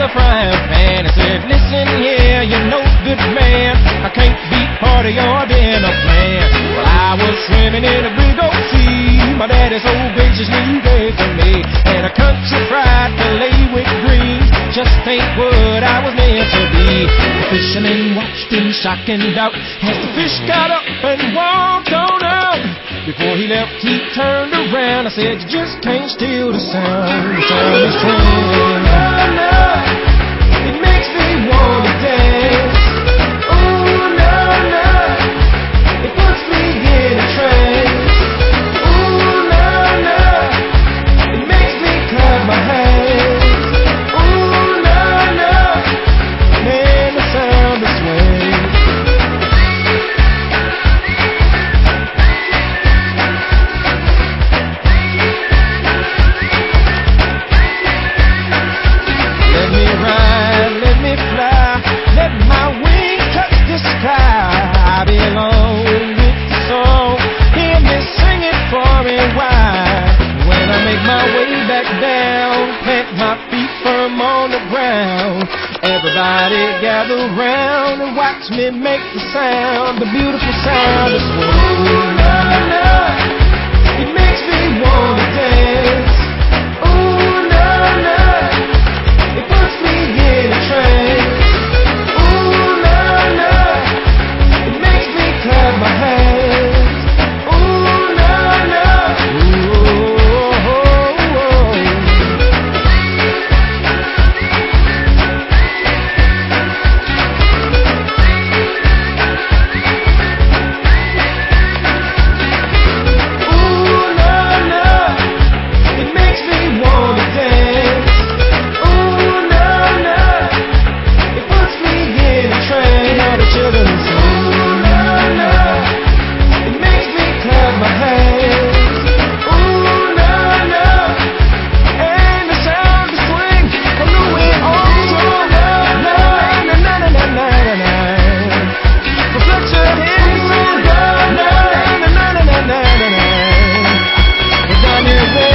the frying pan and said, listen here, you no good man, I can't be part of your dinner plan. Well, I was swimming in a big old sea, my daddy so graciously gave to me, and a country fried filet with greens just ain't what I was meant to be. The fisherman watched in shock and doubt as the fish got up and walked on out. Before he left, he turned around. I said, you just can't steal the sound. The sound is train. It makes me wanna dance. Ooh, no, no. It puts me in a trance. Ooh, no, no. It makes me clap my hands. Ooh, no, no. Man, the sound is swing. Let me ride, let me fly, let my wings touch the sky. I belong with the song, hear me sing it for me. Why? When I make my way back down, plant my feet firm on the ground, everybody gather round and watch me make the sound, the beautiful sound of swing. Ooh, no, no, it makes me wanna dance. Ooh, no, no. It puts me in a trance. Ooh, no, no. It makes me clap my hands. Ooh, no, no. Ooh, oh, oh, Ooh, no, no. It makes me wanna dance. Ooh, no, no. It puts me in a trance. All the children sing. Ooh, no, no. It makes me clap my hands. Ooh, no, no. And the sound is swing from the wind on strong. Na, na, na, na, na, na, na, na. So put your hands in the air. Na, na, na, na, na, na, na, na. We're down here, baby.